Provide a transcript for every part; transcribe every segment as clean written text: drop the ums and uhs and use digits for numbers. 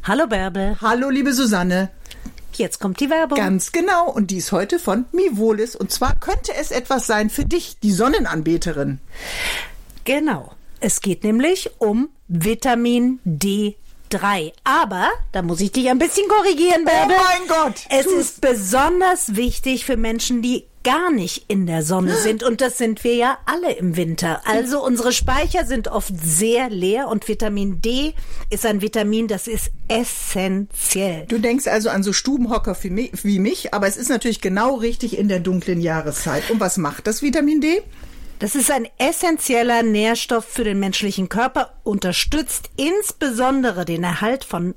Hallo Bärbel. Hallo liebe Susanne. Jetzt kommt die Werbung. Ganz genau, und die ist heute von Mivolis. Und zwar könnte es etwas sein für dich, die Sonnenanbeterin. Genau. Es geht nämlich um Vitamin D3. Aber, da muss ich dich ein bisschen korrigieren, Bärbel. Oh mein Gott! Es ist besonders wichtig für Menschen, die gar nicht in der Sonne sind. Und das sind wir ja alle im Winter. Also unsere Speicher sind oft sehr leer und Vitamin D ist ein Vitamin, das ist essentiell. Du denkst also an so Stubenhocker wie mich, aber es ist natürlich genau richtig in der dunklen Jahreszeit. Und was macht das Vitamin D? Das ist ein essentieller Nährstoff für den menschlichen Körper, unterstützt insbesondere den Erhalt von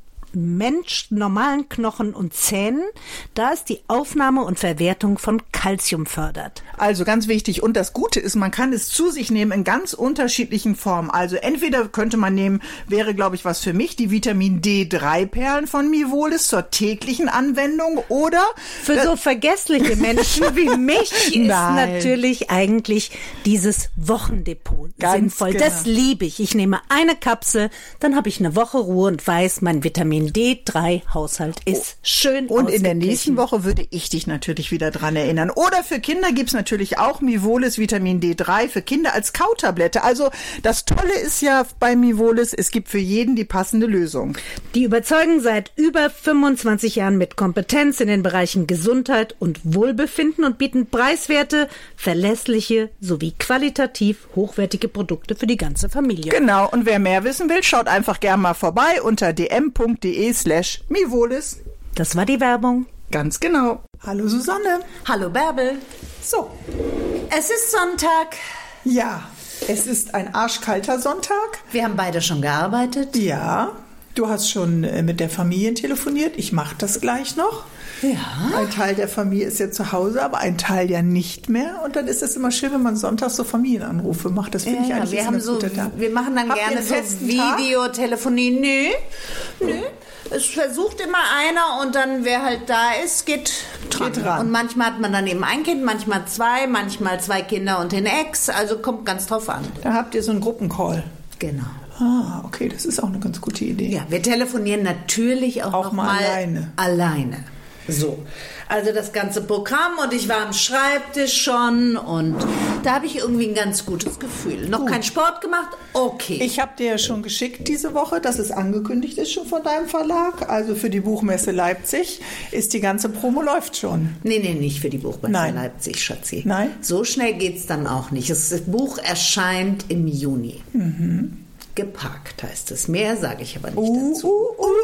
normalen Knochen und Zähnen, da es die Aufnahme und Verwertung von Calcium fördert. Also ganz wichtig. Und das Gute ist, man kann es zu sich nehmen in ganz unterschiedlichen Formen. Also entweder könnte man nehmen, wäre glaube ich was für mich, die Vitamin D3-Perlen von Mivolis zur täglichen Anwendung, oder? Für so vergessliche Menschen wie mich ist natürlich eigentlich dieses Wochendepot sinnvoll. Genau. Das liebe ich. Ich nehme eine Kapsel, dann habe ich eine Woche Ruhe und weiß, mein Vitamin D3-Haushalt ist schön Und in der ausgeglichen. nächsten Woche würde ich dich natürlich wieder dran erinnern. Oder für Kinder gibt's natürlich auch Mivolis Vitamin D3 für Kinder als Kautablette. Also das Tolle ist ja bei Mivolis, es gibt für jeden die passende Lösung. Die überzeugen seit über 25 Jahren mit Kompetenz in den Bereichen Gesundheit und Wohlbefinden und bieten preiswerte, verlässliche sowie qualitativ hochwertige Produkte für die ganze Familie. Genau, und wer mehr wissen will, schaut einfach gerne mal vorbei unter dm.de/Mivolis. Das war die Werbung. Ganz genau. Hallo Susanne. Hallo Bärbel. So, Es ist Sonntag. ja, es ist ein arschkalter Sonntag. Wir haben beide schon gearbeitet. Ja, du hast schon mit der Familie telefoniert. Ich mache das gleich noch. Ja. Ein Teil der Familie ist ja zu Hause, aber ein Teil ja nicht mehr. Und dann ist es immer schön, wenn man sonntags so Familienanrufe macht. Das finde ich eigentlich wir ist haben ein so, guter Tag. wir machen dann Habt ihr gerne einen so festen Tag? Videotelefonie. Nö. Es versucht immer einer und dann, wer halt da ist, geht dran. Und manchmal hat man dann eben ein Kind, manchmal zwei Kinder und den Ex. Also kommt ganz drauf an. Da habt ihr so einen Gruppencall. Genau. Ah, okay, das ist auch eine ganz gute Idee. Ja, wir telefonieren natürlich auch noch mal alleine. So, also das ganze Programm und ich war am Schreibtisch schon und da habe ich irgendwie ein ganz gutes Gefühl. Noch keinen Sport gemacht? Okay. Ich habe dir ja schon geschickt diese Woche, dass es angekündigt ist schon von deinem Verlag. Also für die Buchmesse Leipzig ist die ganze Promo läuft schon. Nee, nicht für die Buchmesse Nein. Leipzig, Schatzi. Nein? So schnell geht's dann auch nicht. Das Buch erscheint im Juni. Geparkt heißt es. Mehr sage ich aber nicht dazu.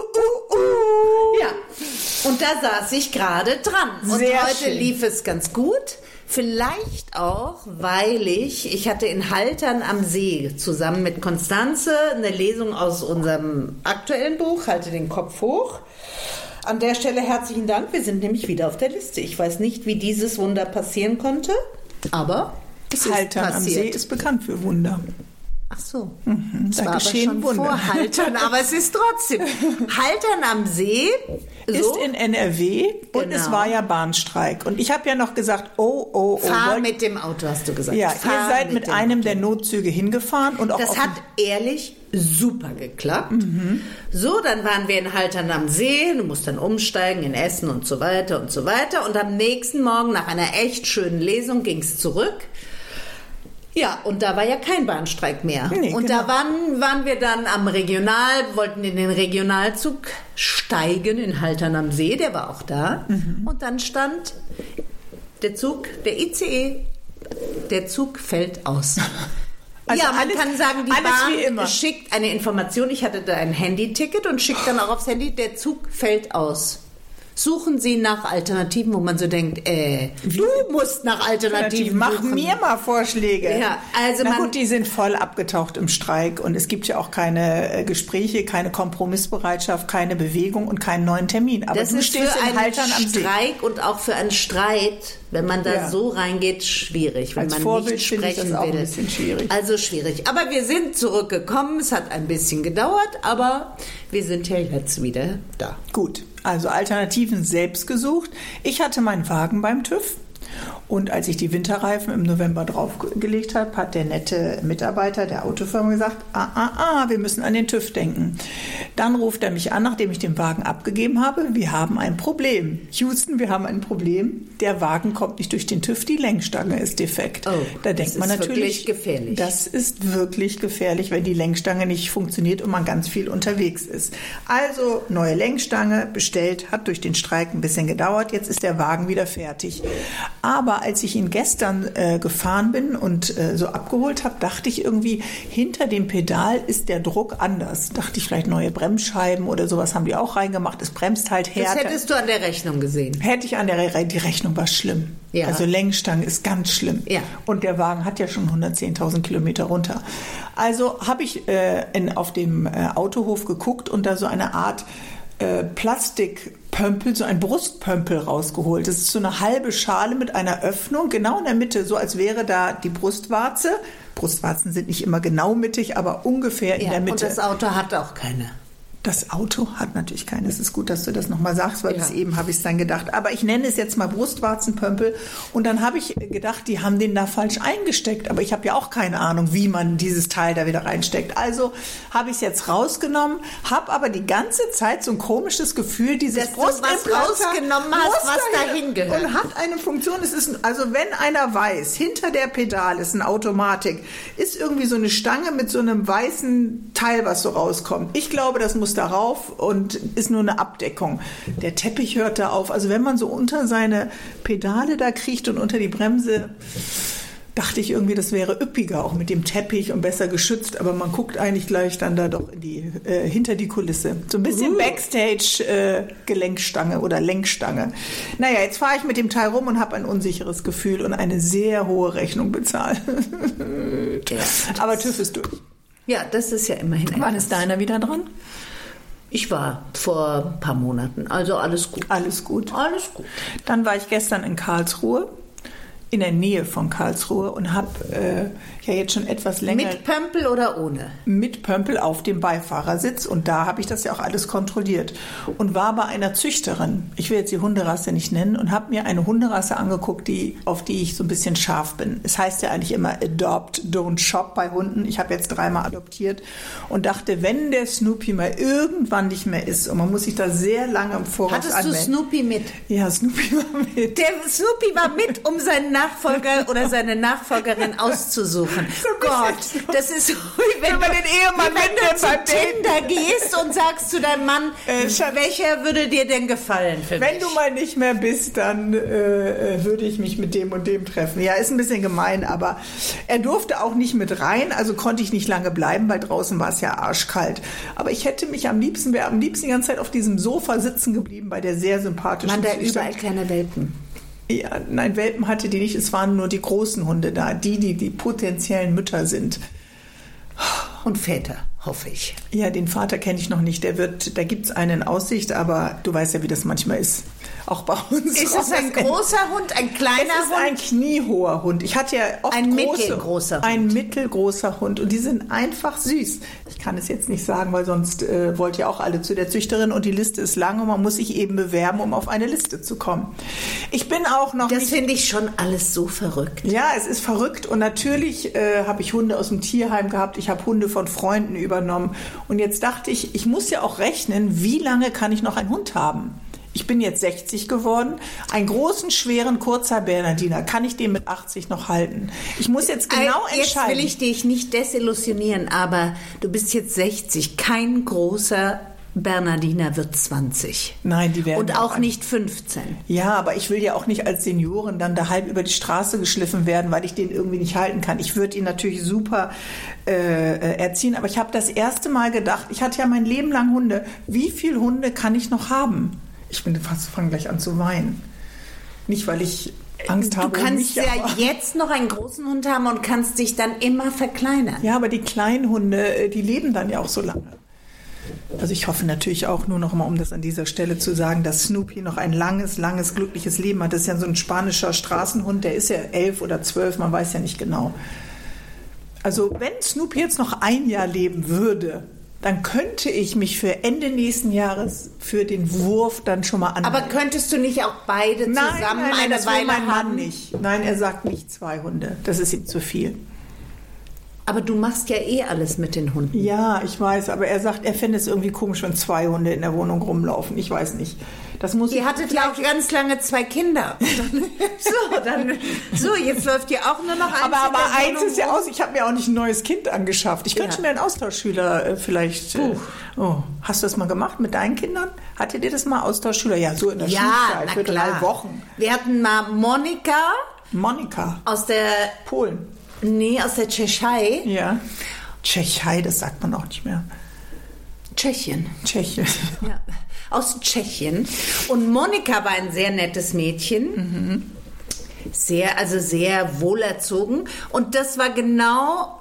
Ja, und da saß ich gerade dran. Und Sehr heute schön. lief es ganz gut. Vielleicht auch, weil ich hatte in Haltern am See zusammen mit Konstanze eine Lesung aus unserem aktuellen Buch, Halte den Kopf hoch. An der Stelle herzlichen Dank, wir sind nämlich wieder auf der Liste. Ich weiß nicht, wie dieses Wunder passieren konnte, aber es ist Haltern am passiert. See ist bekannt für Wunder. Ach so, da war aber geschehen schon Wunder. vor Haltern, aber es ist trotzdem. Haltern am See Ist in NRW und Genau. es war ja Bahnstreik. Und ich habe ja noch gesagt, Fahr mit dem Auto, hast du gesagt. Ja, Fahr ihr seid mit dem einem Auto. der Notzüge hingefahren. Und auch Das hat ehrlich super geklappt. So, dann waren wir in Haltern am See, du musst dann umsteigen in Essen und so weiter und so weiter. Und am nächsten Morgen, nach einer echt schönen Lesung, ging es zurück. Ja, und da war ja kein Bahnstreik mehr. Nee, und genau. da waren wir dann am wollten in den Regionalzug steigen in Haltern am See, der war auch da. Und dann stand der Zug, der ICE, der Zug fällt aus. Also ja, man alles- kann sagen, die alles wie Bahn immer. schickt eine Information. Ich hatte da ein Handyticket und schickt dann auch aufs Handy, der Zug fällt aus. Suchen Sie nach Alternativen, wo man so denkt, du musst nach Alternativen Mach suchen. mir mal Vorschläge. Ja, also Na man- gut, die sind voll abgetaucht im Streik und es gibt ja auch keine Gespräche, keine Kompromissbereitschaft, keine Bewegung und keinen neuen Termin. Aber Das du ist stehst für in einen Haltern am See. Streik und auch für einen Streit, wenn man da Ja. so reingeht, schwierig, wenn Als man Vorbild nicht finde ich sprechen das auch will. ein bisschen schwierig. Also schwierig. Aber wir sind zurückgekommen. Es hat ein bisschen gedauert, aber wir sind ja jetzt wieder da. Gut, also Alternativen selbst gesucht. Ich hatte meinen Wagen beim TÜV Und als ich die Winterreifen im November draufgelegt habe, hat der nette Mitarbeiter der Autofirma gesagt, wir müssen an den TÜV denken. Dann ruft er mich an, nachdem ich den Wagen abgegeben habe, wir haben ein Problem. Houston, wir haben ein Problem. Der Wagen kommt nicht durch den TÜV, die Lenkstange ist defekt. Da denkt man natürlich, wirklich gefährlich. Das ist wirklich gefährlich, wenn die Lenkstange nicht funktioniert und man ganz viel unterwegs ist. Also neue Lenkstange bestellt, hat durch den Streik ein bisschen gedauert, jetzt ist der Wagen wieder fertig. Aber als ich ihn gestern gefahren bin und so abgeholt habe, dachte ich irgendwie, hinter dem Pedal ist der Druck anders. Dachte ich, vielleicht neue Bremsscheiben oder sowas haben die auch reingemacht. Es bremst halt härter. Das hättest du an der Rechnung gesehen. Hätte ich an der die Rechnung war schlimm. Ja. Also Lenkstange ist ganz schlimm. Ja. Und der Wagen hat ja schon 110.000 Kilometer runter. Also habe ich auf dem Autohof geguckt und da so eine Art Plastikpömpel, so ein Brustpömpel rausgeholt. Das ist so eine halbe Schale mit einer Öffnung, genau in der Mitte, so als wäre da die Brustwarze. Brustwarzen sind nicht immer genau mittig, aber ungefähr in der Mitte. Und das Auto hat auch keine. Das Auto hat natürlich keine. Es ist gut, dass du das nochmal sagst, weil bis eben habe ich es dann gedacht. Aber ich nenne es jetzt mal Brustwarzenpömpel. Und dann habe ich gedacht, die haben den da falsch eingesteckt. Aber ich habe ja auch keine Ahnung, wie man dieses Teil da wieder reinsteckt. Also habe ich es jetzt rausgenommen, habe aber die ganze Zeit so ein komisches Gefühl, dieses Brustimplantat rausgenommen hast, was dahin gehört. Und hat eine Funktion. Es ist, also wenn einer weiß, hinter der Pedal ist eine Automatik, ist irgendwie so eine Stange mit so einem weißen Teil, was so rauskommt. Ich glaube, das muss darauf und ist nur eine Abdeckung. Der Teppich hört da auf. Also wenn man so unter seine Pedale da kriecht und unter die Bremse, dachte ich irgendwie, das wäre üppiger, auch mit dem Teppich und besser geschützt. Aber man guckt eigentlich gleich dann da doch in die, hinter die Kulisse. So ein bisschen Backstage-Gelenkstange oder Lenkstange. Naja, jetzt fahre ich mit dem Teil rum und habe ein unsicheres Gefühl und eine sehr hohe Rechnung bezahlt. Aber TÜV ist durch. Ja, das ist ja immerhin etwas. Wann ist deiner wieder dran? Ich war vor ein paar Monaten, also alles gut. Alles gut. Alles gut. Dann war ich gestern in Karlsruhe, in der Nähe von Karlsruhe und habe ja jetzt schon etwas länger... Mit Pömpel oder ohne? Mit Pömpel auf dem Beifahrersitz und da habe ich das ja auch alles kontrolliert und war bei einer Züchterin, ich will jetzt die Hunderasse nicht nennen, und habe mir eine Hunderasse angeguckt, auf die ich so ein bisschen scharf bin. Es heißt ja eigentlich immer Adopt, don't shop bei Hunden. Ich habe jetzt 3-mal adoptiert und dachte, wenn der Snoopy mal irgendwann nicht mehr ist und man muss sich da sehr lange im Voraus anmelden. Hattest du Snoopy mit? Ja, Snoopy war mit. Der Snoopy war mit, um seinen Nachfolger oder seine Nachfolgerin auszusuchen. So Gott, das ist so, wie wenn du den Ehemann wenn du zu Tinder gehst und sagst zu deinem Mann, welcher würde dir denn gefallen für mich? Wenn du mal nicht mehr bist, dann würde ich mich mit dem und dem treffen. Ja, ist ein bisschen gemein, aber er durfte auch nicht mit rein, also konnte ich nicht lange bleiben, weil draußen war es ja arschkalt. Aber ich hätte mich wäre am liebsten die ganze Zeit auf diesem Sofa sitzen geblieben bei der sehr sympathischen Man, da überall kleine Welpen. Ja, nein, Welpen hatte die nicht, es waren nur die großen Hunde da, die potenziellen Mütter sind. Und Väter, hoffe ich. Ja, den Vater kenne ich noch nicht, da gibt es einen in Aussicht, aber du weißt ja, wie das manchmal ist. Auch bei uns. Ist es ein großer Hund, ein kleiner Hund? Es ist ein kniehoher Hund. Ich hatte ja oft ein mittelgroßer Hund. Ein mittelgroßer Hund. Und die sind einfach süß. Ich kann es jetzt nicht sagen, weil sonst wollt ihr auch alle zu der Züchterin. Und die Liste ist lang und man muss sich eben bewerben, um auf eine Liste zu kommen. Ich bin auch noch Das finde ich schon alles so verrückt. Ja, es ist verrückt. Und natürlich habe ich Hunde aus dem Tierheim gehabt. Ich habe Hunde von Freunden übernommen. Und jetzt dachte ich, ich muss ja auch rechnen, wie lange kann ich noch einen Hund haben? Ich bin jetzt 60 geworden. Einen großen, schweren, kurzer Bernardiner. Kann ich den mit 80 noch halten? Ich muss jetzt genau entscheiden. Jetzt will ich dich nicht desillusionieren, aber du bist jetzt 60. Kein großer Bernardiner wird 20. Nein, die werden... Und auch nicht 15. Ja, aber ich will ja auch nicht als Senioren dann da halb über die Straße geschliffen werden, weil ich den irgendwie nicht halten kann. Ich würde ihn natürlich super erziehen, aber ich habe das erste Mal gedacht, ich hatte ja mein Leben lang Hunde. Wie viele Hunde kann ich noch haben? Ich bin fast fange gleich an zu weinen. Nicht, weil ich Angst habe. Du kannst jetzt noch einen großen Hund haben und kannst dich dann immer verkleinern. Ja, aber die kleinen Hunde, die leben dann ja auch so lange. Also ich hoffe natürlich auch nur noch mal, um das an dieser Stelle zu sagen, dass Snoopy noch ein langes, glückliches Leben hat. Das ist ja so ein spanischer Straßenhund, der ist ja 11 oder 12, man weiß ja nicht genau. Also wenn Snoopy jetzt noch ein Jahr leben würde, dann könnte ich mich für Ende nächsten Jahres für den Wurf dann schon mal anmelden. Aber könntest du nicht auch beide zusammen eine das will Weile mein Mann haben? nicht. Nein, er sagt nicht 2 Hunde. Das ist ihm zu viel. Aber du machst ja alles mit den Hunden. Ja, ich weiß, aber er sagt, er fände es irgendwie komisch, wenn 2 Hunde in der Wohnung rumlaufen. Ich weiß nicht. Das muss Ihr hattet ja auch ganz lange 2 Kinder. So, jetzt läuft ja auch nur noch eins. Aber eins ist ja aus, ich habe mir auch nicht ein neues Kind angeschafft. Ich könnte mir einen Austauschschüler vielleicht... hast du das mal gemacht mit deinen Kindern? Hattet ihr das mal, Austauschschüler? Ja, so in der Schulzeit, für 3 Wochen. Wir hatten mal Monika. Aus der... Polen. Nee, aus der Tschechei. Ja. Tschechei, das sagt man auch nicht mehr. Tschechien. Ja. Aus Tschechien. Und Monika war ein sehr nettes Mädchen. Sehr wohlerzogen. Und das war genau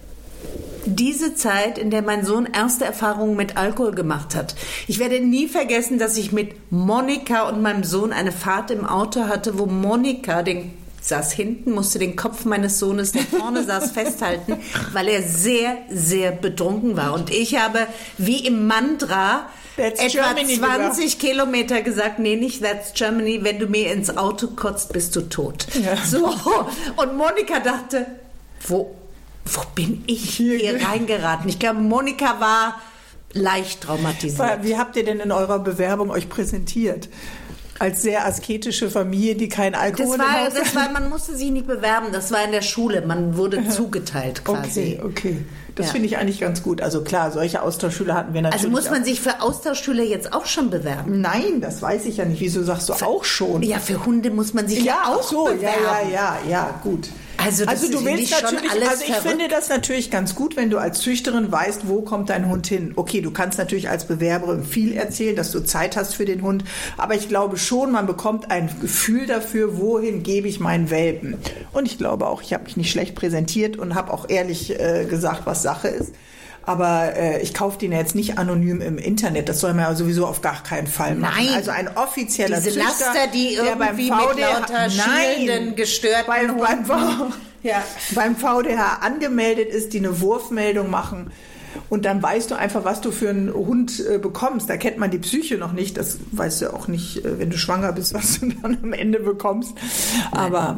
diese Zeit, in der mein Sohn erste Erfahrungen mit Alkohol gemacht hat. Ich werde nie vergessen, dass ich mit Monika und meinem Sohn eine Fahrt im Auto hatte, wo Monika saß hinten, musste den Kopf meines Sohnes, der vorne saß, festhalten, weil er sehr, sehr betrunken war. Und ich habe, wie im Mantra, etwa 20 Kilometer gesagt, nee, nicht That's Germany, wenn du mir ins Auto kotzt, bist du tot. Ja. So, und Monika dachte, wo bin ich hier reingeraten? Ich glaube, Monika war leicht traumatisiert. Wie habt ihr denn in eurer Bewerbung euch präsentiert? Als sehr asketische Familie, die kein Alkohol im Haus Das war, man musste sich nicht bewerben, das war in der Schule, man wurde zugeteilt quasi. Okay. Das finde ich eigentlich ganz gut. Also klar, solche Austauschschüler hatten wir natürlich. Also muss man sich für Austauschschüler jetzt auch schon bewerben? Nein, das weiß ich ja nicht. Wieso sagst du auch schon? Ja, für Hunde muss man sich ja auch bewerben. Ja, gut. Also du willst natürlich, alles ich finde das natürlich ganz gut, wenn du als Züchterin weißt, wo kommt dein Hund hin. Okay, du kannst natürlich als Bewerberin viel erzählen, dass du Zeit hast für den Hund, aber ich glaube schon, man bekommt ein Gefühl dafür, wohin gebe ich meinen Welpen. Und ich glaube auch, ich habe mich nicht schlecht präsentiert und habe auch ehrlich gesagt, was Sache ist. Aber ich kaufe den jetzt nicht anonym im Internet. Das soll man ja sowieso auf gar keinen Fall machen. Nein. Also ein offizieller Diese Züchter, Laster, die irgendwie mit lauter schielenden, gestörten Hunden. Beim VDH angemeldet ist, die eine Wurfmeldung machen. Und dann weißt du einfach, was du für einen Hund bekommst. Da kennt man die Psyche noch nicht. Das weißt du auch nicht, wenn du schwanger bist, was du dann am Ende bekommst. Aber...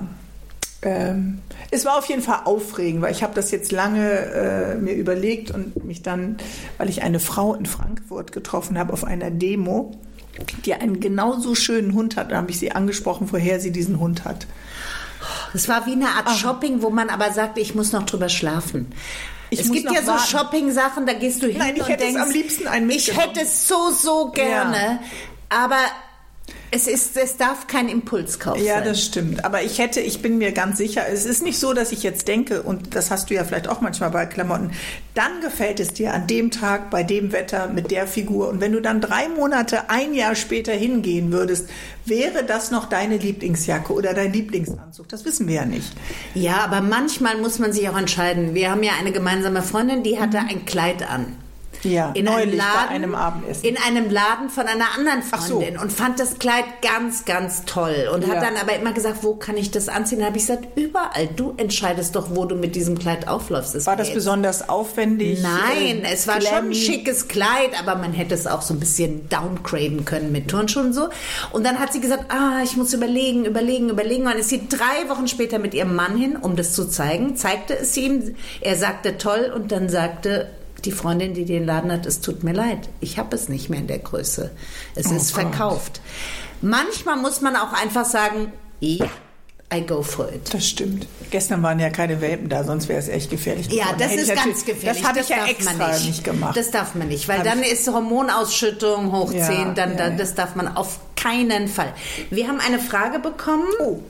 es war auf jeden Fall aufregend, weil ich habe das jetzt lange mir überlegt und mich dann, weil ich eine Frau in Frankfurt getroffen habe auf einer Demo, die einen genauso schönen Hund hat, da habe ich sie angesprochen, woher sie diesen Hund hat. Das war wie eine Art Shopping, wo man aber sagt, ich muss noch drüber schlafen. Es gibt ja so Shopping-Sachen, da gehst du hin und denkst, es am liebsten einen mitgenommen. Ich hätte es so gerne, aber... Es darf kein Impulskauf sein. Ja, das stimmt. Aber ich bin mir ganz sicher, es ist nicht so, dass ich jetzt denke, und das hast du ja vielleicht auch manchmal bei Klamotten, dann gefällt es dir an dem Tag, bei dem Wetter, mit der Figur. Und wenn du dann 3 Monate, 1 Jahr später hingehen würdest, wäre das noch deine Lieblingsjacke oder dein Lieblingsanzug? Das wissen wir ja nicht. Ja, aber manchmal muss man sich auch entscheiden. Wir haben ja eine gemeinsame Freundin, die hatte ein Kleid an. Ja, neulich bei einem Abendessen. In einem Laden von einer anderen Freundin und fand das Kleid ganz, ganz toll und hat dann aber immer gesagt, wo kann ich das anziehen? Da habe ich gesagt, überall. Du entscheidest doch, wo du mit diesem Kleid aufläufst. War das besonders aufwendig? Nein, es war schon ein schickes Kleid, aber man hätte es auch so ein bisschen downgraden können mit Turnschuhen und so. Und dann hat sie gesagt, ich muss überlegen. Und dann ist sie 3 Wochen später mit ihrem Mann hin, um das zu zeigen, zeigte es ihm. Er sagte toll und dann sagte die Freundin, die den Laden hat, es tut mir leid, ich habe es nicht mehr in der Größe. Es ist verkauft. Manchmal muss man auch einfach sagen, ja, I go for it. Das stimmt. Gestern waren ja keine Welpen da, sonst wäre es echt gefährlich. Ja, das ist ganz gefährlich. Das habe ich ja extra nicht gemacht. Das darf man nicht, weil dann ist Hormonausschüttung hoch 10, das darf man auf keinen Fall. Wir haben eine Frage bekommen.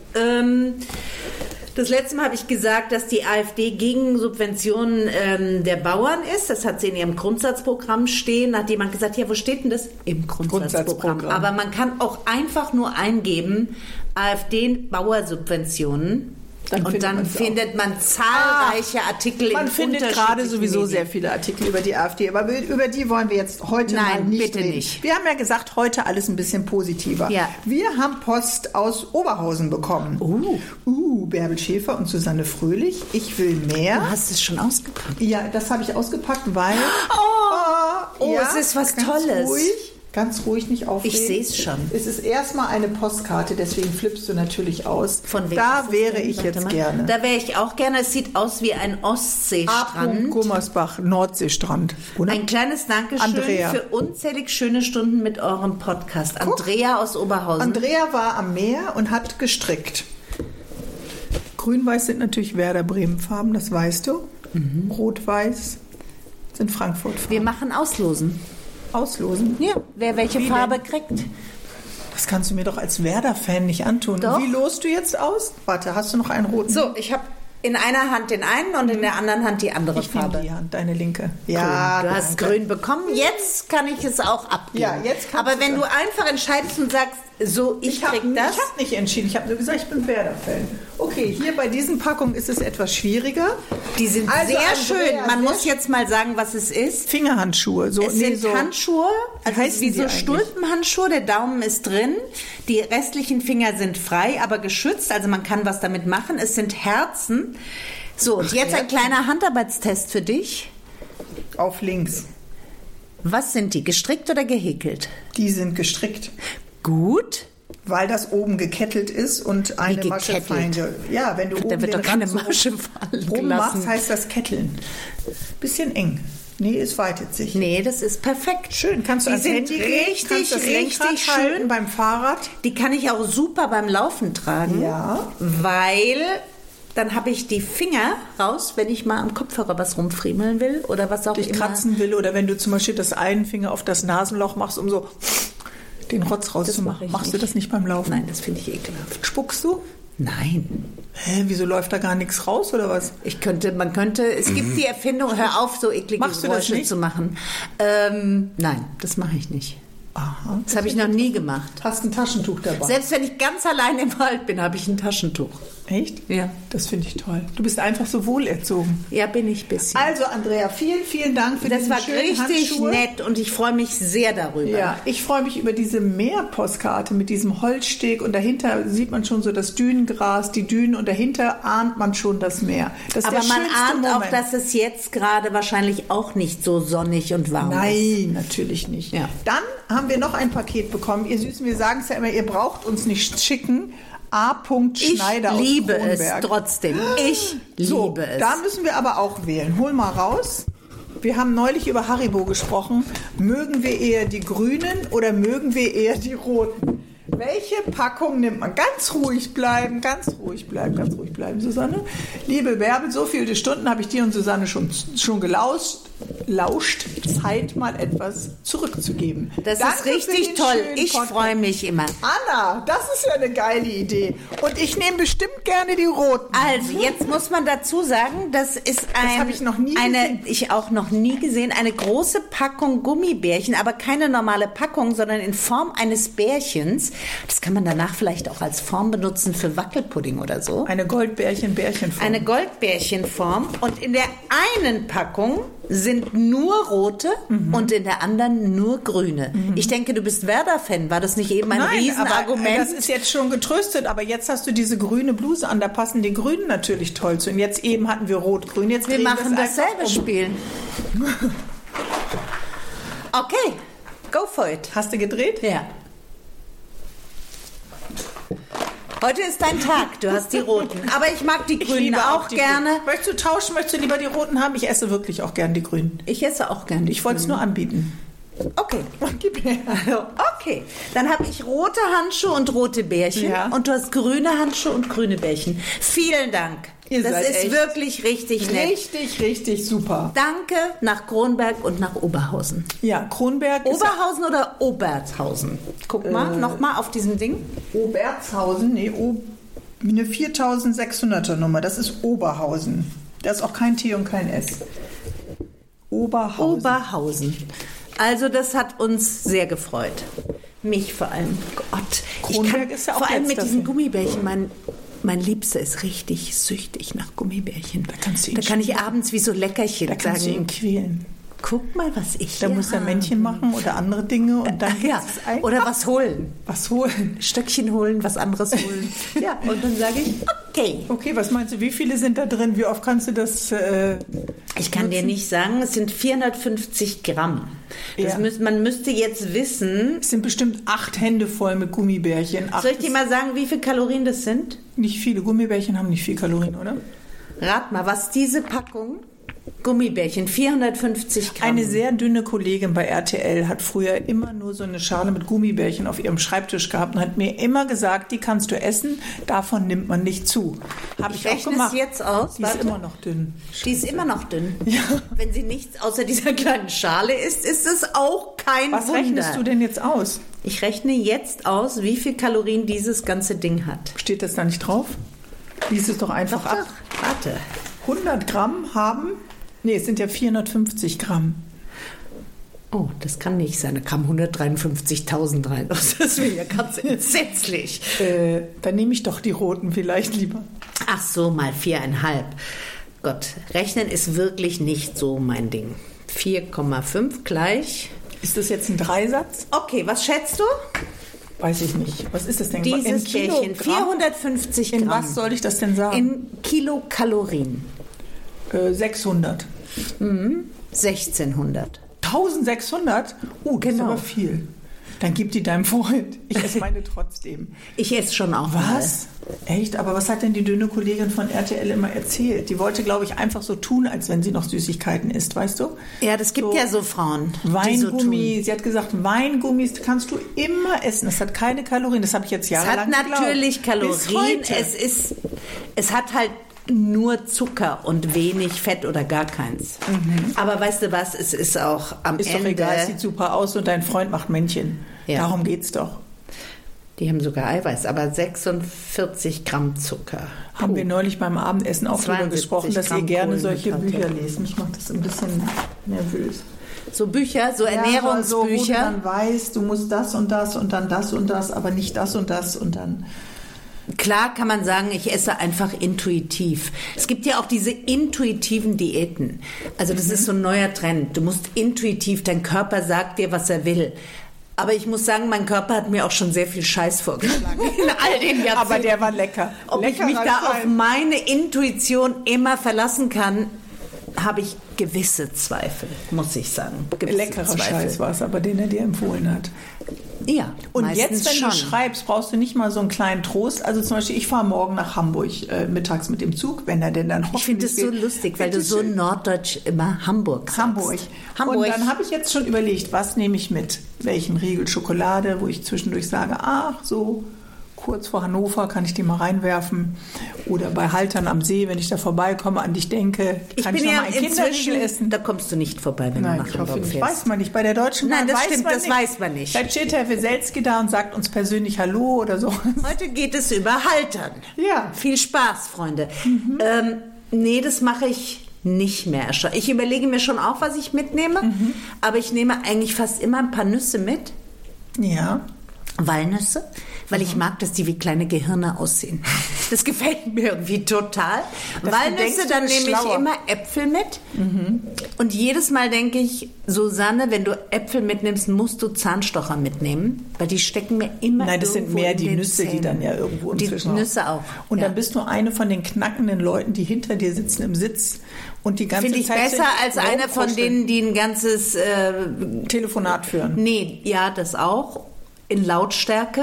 Das letzte Mal habe ich gesagt, dass die AfD gegen Subventionen der Bauern ist. Das hat sie in ihrem Grundsatzprogramm stehen. Da hat jemand gesagt, ja, wo steht denn das? Im Grundsatzprogramm. Aber man kann auch einfach nur eingeben, AfD-Bauersubventionen. Dann findet man zahlreiche Artikel in unterschiedlichen Man findet gerade sowieso sehr viele Artikel über die AfD, aber über die wollen wir jetzt heute mal nicht reden. Nicht. Wir haben ja gesagt, heute alles ein bisschen positiver. Ja. Wir haben Post aus Oberhausen bekommen. Bärbel Schäfer und Susanne Fröhlich. Ich will mehr. Du hast es schon ausgepackt. Ja, das habe ich ausgepackt, weil... Oh, es ist was Tolles. Ganz ruhig, nicht aufregen. Ich sehe es schon. Es ist erstmal eine Postkarte, deswegen flippst du natürlich aus. Von wem da ist das wäre denn? ich Warte jetzt mal. gerne. Da wäre ich auch gerne. Es sieht aus wie ein Ostseestrand. Gummersbach, Nordseestrand. Oder? Ein kleines Dankeschön Andrea. für unzählig schöne Stunden mit eurem Podcast. Andrea aus Oberhausen. Andrea war am Meer und hat gestrickt. Grün-Weiß sind natürlich Werder Bremen-Farben, das weißt du. Rot-Weiß sind Frankfurt-Farben. Wir machen Auslosen. Auslosen. Ja, wer welche Wie Farbe kriegt. Das kannst du mir doch als Werder-Fan nicht antun. Doch. Wie lost du jetzt aus? Warte, hast du noch einen roten? So, ich habe in einer Hand den einen und in der anderen Hand die andere Ich nehme Farbe. die Hand, deine linke. Grün. Du hast grün bekommen. Jetzt kann ich es auch abgeben. Ja, jetzt kannst Aber du wenn es. du einfach entscheidest und sagst, so, ich krieg das. Ich habe nicht entschieden. Ich habe nur gesagt, ich bin Werder-Fan. Okay, hier bei diesen Packungen ist es etwas schwieriger. Die sind Also, sehr Andrea, schön. Man sehr muss jetzt mal sagen, was es ist. Fingerhandschuhe. So, Es sind Handschuhe, also heißen wie die so eigentlich? Stulpenhandschuhe, der Daumen ist drin, die restlichen Finger sind frei, aber geschützt, also man kann was damit machen. Es sind Herzen. So, und jetzt ein kleiner Handarbeitstest für dich. Auf links. Was sind die, gestrickt oder gehäkelt? Die sind gestrickt, Gut. weil das oben gekettelt ist und eine Masche gekettelt? fein. Ja, wenn du Da oben wird den doch keine Rand so Masche fallen rum machst, gelassen. heißt das Ketteln. Bisschen eng. Nee, es weitet sich. Nee, das ist perfekt. Schön, kannst du Die als sind Handy richtig, kannst das Lenkrad richtig halten schön. beim Fahrrad. Die kann ich auch super beim Laufen tragen, Ja. weil dann habe ich die Finger raus, wenn ich mal am Kopfhörer was rumfriemeln will oder was auch Dich immer. kratzen will oder wenn du zum Beispiel das einen Finger auf das Nasenloch machst, um so den Rotz rauszumachen. ich Machst du nicht. das nicht beim Laufen? Nein, das finde ich ekelhaft. Spuckst du? Nein. Hä, wieso läuft da gar nichts raus oder was? Man könnte, es gibt die Erfindung, hör auf, so eklige Machst du das Geräusche nicht? zu machen. Nein, das mache ich nicht. Aha. Das habe ich noch nie gemacht. Hast ein Taschentuch dabei. Selbst wenn ich ganz allein im Wald bin, habe ich ein Taschentuch. Echt? Ja. Das finde ich toll. Du bist einfach so wohlerzogen. Ja, bin ich ein bisschen. Also Andrea, vielen, vielen Dank für Das diese war schönen richtig Handschuhe. nett und ich freue mich sehr darüber. Ja, ich freue mich über diese Meerpostkarte mit diesem Holzsteg und dahinter sieht man schon so das Dünengras, die Dünen und dahinter ahnt man schon das Meer. Das ist Aber der man schönste ahnt auch, Moment. dass es jetzt gerade wahrscheinlich auch nicht so sonnig und warm ist. Nein, natürlich nicht. Ja. Dann haben wir noch ein Paket bekommen. Ihr Süßen, wir sagen es ja immer, ihr braucht uns nicht schicken. A. Ich Schneider liebe aus es Kronberg. trotzdem. Ich So, liebe es. da müssen wir aber auch wählen. Hol mal raus. Wir haben neulich über Haribo gesprochen. Mögen wir eher die grünen oder mögen wir eher die roten? Welche Packung nimmt man? Ganz ruhig bleiben, ganz ruhig bleiben, Susanne. Liebe Bärbel, so viele Stunden habe ich dir und Susanne schon gelauscht. Zeit, mal etwas zurückzugeben. Das Danke ist für richtig den toll. schönen Ich Podcast. freue mich immer. Anna, das ist ja eine geile Idee. Und ich nehme bestimmt gerne die roten. Also, jetzt muss man dazu sagen, das ist habe ich noch nie gesehen. ich auch noch nie gesehen, eine große Packung Gummibärchen, aber keine normale Packung, sondern in Form eines Bärchens. Das kann man danach vielleicht auch als Form benutzen für Wackelpudding oder so. Eine Goldbärchen-Bärchenform. Eine Goldbärchenform und in der einen Packung sind nur rote und in der anderen nur grüne. Ich denke, du bist Werder-Fan. War das nicht eben ein Nein, Riesenargument? aber das ist jetzt schon getröstet, aber jetzt hast du diese grüne Bluse an, da passen die Grünen natürlich toll zu. Und jetzt eben hatten wir Rot-Grün, jetzt Wir drehen machen es einfach dasselbe Spiel. Okay, go for it. Hast du gedreht? Ja. Heute ist dein Tag, du hast die roten. Aber ich mag die grünen liebe auch die gerne. Grünen. Möchtest du tauschen? Möchtest du lieber die roten haben? Ich esse wirklich auch gern die Grünen. Ich esse auch gerne die Ich wollte es grünen. nur anbieten. Okay. Gib her. Okay, dann habe ich rote Handschuhe und rote Bärchen Ja. und du hast grüne Handschuhe und grüne Bärchen. Vielen Dank. Ihr Das seid ist echt wirklich richtig nett. Richtig, richtig super. Danke nach Kronberg und nach Oberhausen. Ja, Kronberg ist Oberhausen oder Oberthausen? Guck mal, nochmal auf diesem Ding. Obertshausen, eine 4600er Nummer. Das ist Oberhausen. Da ist auch kein T und kein S. Oberhausen. Oberhausen. Also das hat uns sehr gefreut. Mich vor allem. Gott, Kronberg ist ja auch vor allem mit letzter diesen Film. Gummibärchen. Mein Liebster ist richtig süchtig nach Gummibärchen. Da kannst du ihn kann ich abends wie so Leckerchen Da kannst du ihn sagen. quälen. Guck mal, was ich Da hier muss er habe. Männchen machen oder andere Dinge und dann Ja, gibt's es ein. oder was holen. Was holen. Stöckchen holen, was anderes holen. Ja, und dann sage ich, okay. Okay, was meinst du, wie viele sind da drin? Wie oft kannst du das Ich kann dir nicht sagen, es sind 450 Gramm. Ja. Man müsste jetzt wissen. Es sind bestimmt 8 Hände voll mit Gummibärchen. Soll ich dir mal sagen, wie viele Kalorien das sind? Nicht viele. Gummibärchen haben nicht viel Kalorien, oder? Rat mal, was diese Packung Gummibärchen, 450 Gramm. Eine sehr dünne Kollegin bei RTL hat früher immer nur so eine Schale mit Gummibärchen auf ihrem Schreibtisch gehabt und hat mir immer gesagt, die kannst du essen, davon nimmt man nicht zu. Habe ich auch gemacht. Es jetzt aus. Die ist immer noch dünn. Die ist immer noch dünn. Ja. Wenn sie nichts außer dieser kleinen Schale isst, ist es auch kein Was Wunder. rechnest du denn jetzt aus? Ich rechne jetzt aus, wie viel Kalorien dieses ganze Ding hat. Steht das da nicht drauf? Lies es doch einfach ab. Warte. 100 Gramm haben... Nee, es sind ja 450 Gramm. Oh, das kann nicht sein. Da kamen 153.000 rein. Das ist mir ja ganz entsetzlich. Dann nehme ich doch die roten vielleicht lieber. Ach so, mal 4,5. Gott, rechnen ist wirklich nicht so mein Ding. 4,5 gleich. Ist das jetzt ein Dreisatz? Okay, was schätzt du? Weiß ich nicht. Was ist das denn? Dieses Bärchen, 450 Gramm. In was soll ich das denn sagen? In Kilokalorien. 600. 1600. 1600? Das ist Genau. aber viel. Dann gib die deinem Freund. Ich esse meine trotzdem. Ich esse schon auch Was? Echt? Aber was hat denn die dünne Kollegin von RTL immer erzählt? Die wollte, glaube ich, einfach so tun, als wenn sie noch Süßigkeiten isst, weißt du? Mal. Ja, das gibt So ja so Frauen, die Weingummi. so tun. Sie hat gesagt, Weingummis kannst du immer essen. Das hat keine Kalorien. Das habe ich jetzt Es jahrelang hat geglaubt. natürlich Bis Kalorien. heute. Es hat halt nur Zucker und wenig Fett oder gar keins. Aber weißt du was, es ist auch am Ist Ende... doch egal, es sieht super aus und dein Freund macht Männchen. Ja. Darum geht's doch. Die haben sogar Eiweiß, aber 46 Gramm Zucker. Haben wir neulich beim Abendessen auch darüber 72 gesprochen, dass ihr Gramm gerne solche Kohlenhydrate. Bücher lest. Mich macht das ein bisschen nervös. So Bücher, so So, wo du Ernährungsbücher. dann weißt, du musst das und das und dann das und das, aber nicht das und das und dann... Klar kann man sagen, ich esse einfach intuitiv. Es gibt ja auch diese intuitiven Diäten. Also das ist so ein neuer Trend. Du musst intuitiv, dein Körper sagt dir, was er will. Aber ich muss sagen, mein Körper hat mir auch schon sehr viel Scheiß vorgeschlagen in all den Jahrzehnten. Aber der war lecker. Ob ich mich da auf meine Intuition immer verlassen kann, habe ich gewisse Zweifel, muss ich sagen. Gewisse Leckerer Zweifel. Scheiß war es, aber den er dir empfohlen hat. Ja, Und meistens jetzt, wenn schon. du schreibst, brauchst du nicht mal so einen kleinen Trost. Also zum Beispiel, ich fahre morgen nach Hamburg mittags mit dem Zug, wenn er denn dann Ich finde es so hoffentlich geht. lustig, weil du Bitte so schön. norddeutsch immer Hamburg sagst. Hamburg. Und dann habe ich jetzt schon überlegt, was nehme ich mit? Welchen Riegel Schokolade, wo ich zwischendurch sage, ach so, kurz vor Hannover kann ich die mal reinwerfen. Oder bei Haltern am See, wenn ich da vorbeikomme, an dich denke, Ich kann bin ich noch ja mal ein Kinderriegel essen. da kommst du nicht vorbei, wenn Nein, du nach ich hoffe Hamburg nicht. fährst. Weiß man nicht. Bei der Deutschen Nein, Bahn das weiß stimmt, man das nicht. weiß man nicht. Vielleicht steht Herr Weselski da und sagt uns persönlich Hallo oder so. Heute geht es über Haltern. Ja. Viel Spaß, Freunde. Nee, das mache ich nicht mehr. Ich überlege mir schon auch, was ich mitnehme, aber ich nehme eigentlich fast immer ein paar Nüsse mit. Ja. Walnüsse, weil ich mag, dass die wie kleine Gehirne aussehen. Das gefällt mir irgendwie total. Dass du Walnüsse, denkst, du dann bist nehme ich schlauer. immer Äpfel mit. Und jedes Mal denke ich, Susanne, wenn du Äpfel mitnimmst, musst du Zahnstocher mitnehmen, weil die stecken mir immer Nein, das sind irgendwo mehr in die den Nüsse, die Zähnen. dann ja irgendwo Die inzwischen Nüsse auch. Und ja. dann bist du eine von den knackenden Leuten, die hinter dir sitzen im Sitz und die ganze Finde ich Zeit besser als einer von denen, die ein ganzes Telefonat führen. Nee, ja, das auch. In Lautstärke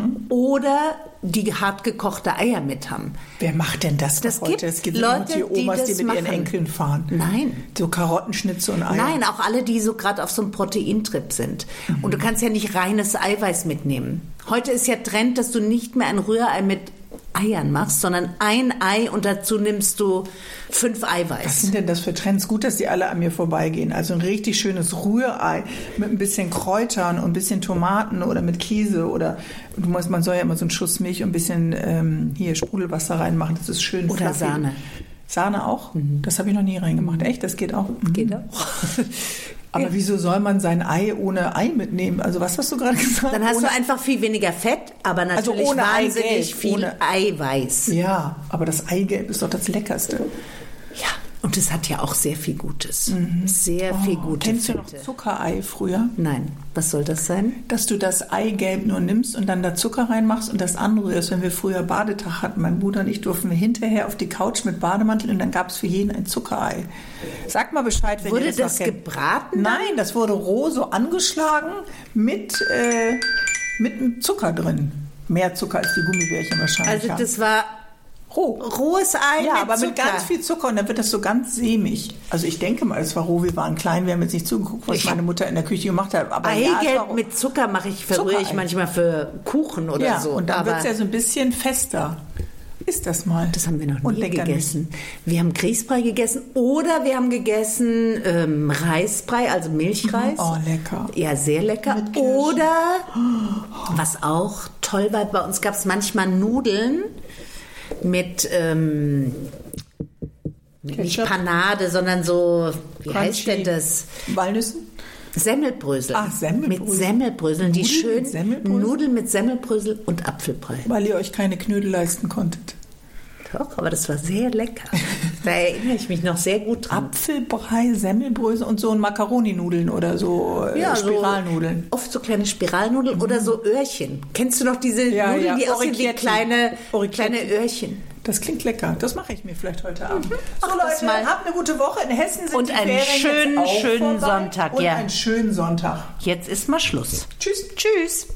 oder die hart gekochte Eier mit haben. Wer macht denn das, Das noch heute? gibt Es gibt Leute, immer die Omas, die die das mit ihren machen. Enkeln fahren. Nein. So Karottenschnitze und Eier. Nein, auch alle, die so gerade auf so einem Proteintrip sind. Und du kannst ja nicht reines Eiweiß mitnehmen. Heute ist ja Trend, dass du nicht mehr ein Rührei mit Eiern machst, sondern ein Ei und dazu nimmst du 5 Eiweiß. Was sind denn das für Trends? Gut, dass die alle an mir vorbeigehen. Also ein richtig schönes Rührei mit ein bisschen Kräutern und ein bisschen Tomaten oder mit Käse oder man soll ja immer so einen Schuss Milch und ein bisschen hier Sprudelwasser reinmachen. Das ist schön Oder fluffy. Sahne. Sahne auch? Das habe ich noch nie reingemacht. Echt? Das geht auch? Geht auch. Aber wieso soll man sein Ei ohne Ei mitnehmen? Also was hast du gerade gesagt? Dann hast ohne du einfach viel weniger Fett, aber natürlich ohne wahnsinnig Eigelb, viel ohne- Eiweiß. Ja, aber das Eigelb ist doch das Leckerste. Ja, Und es hat ja auch sehr viel Gutes. Sehr viel gute Kennst du noch Fette. Zuckerei früher? Nein, was soll das sein? Dass du das Eigelb nur nimmst und dann da Zucker reinmachst und das anrührst. Wenn wir früher Badetag hatten, mein Bruder und ich, durften wir hinterher auf die Couch mit Bademantel und dann gab es für jeden ein Zuckerei. Sag mal Bescheid, wenn Wurde ihr das noch kennt. gebraten? Nein, das wurde roh so angeschlagen mit einem Zucker drin. Mehr Zucker als die Gummibärchen wahrscheinlich Also haben. das war rohes Ei Ja, mit aber Zucker. mit ganz viel Zucker und dann wird das so ganz sämig. Also ich denke mal, es war roh, wir waren klein, wir haben jetzt nicht zugeguckt, was meine Mutter in der Küche gemacht hat. Aber ja, es war Eigelb roh. mit Zucker verrühre ich Zuckerei. manchmal für Kuchen oder Ja, so. und dann aber wird es ja so ein bisschen fester. Ist das mal. das haben wir noch Und nie denk an mich. gegessen. Wir haben Grießbrei gegessen oder wir haben gegessen Reisbrei, also Milchreis. Oh, lecker. Ja, sehr lecker. Mit Kirschen. Oder, was auch toll war, bei uns gab es manchmal Nudeln mit, nicht Ketchup? Panade, sondern so, wie Crunchy. heißt denn das? Walnüssen? Semmelbrösel. Ach, Semmelbrösel. Mit Semmelbröseln, die Nudeln schön mit Semmelbrösel? Nudeln mit Semmelbrösel und Apfelbrei. Weil ihr euch keine Knödel leisten konntet. Doch, aber das war sehr lecker. Da erinnere ich mich noch sehr gut dran. Apfelbrei, Semmelbrösel und so ein Macaroni-Nudeln oder so Spiralnudeln. So, oft so kleine Spiralnudeln oder so Öhrchen. Kennst du noch diese Ja, Nudeln, ja, die aussehen wie Orecchietti. kleine Öhrchen? Das klingt lecker. Das mache ich mir vielleicht heute Abend. So Mach das Leute, mal. habt eine gute Woche. In Hessen sind Und die einen Ferien jetzt auch schönen vorbei. Sonntag, Und ja. einen schönen Sonntag. Jetzt ist mal Schluss. Tschüss. Tschüss.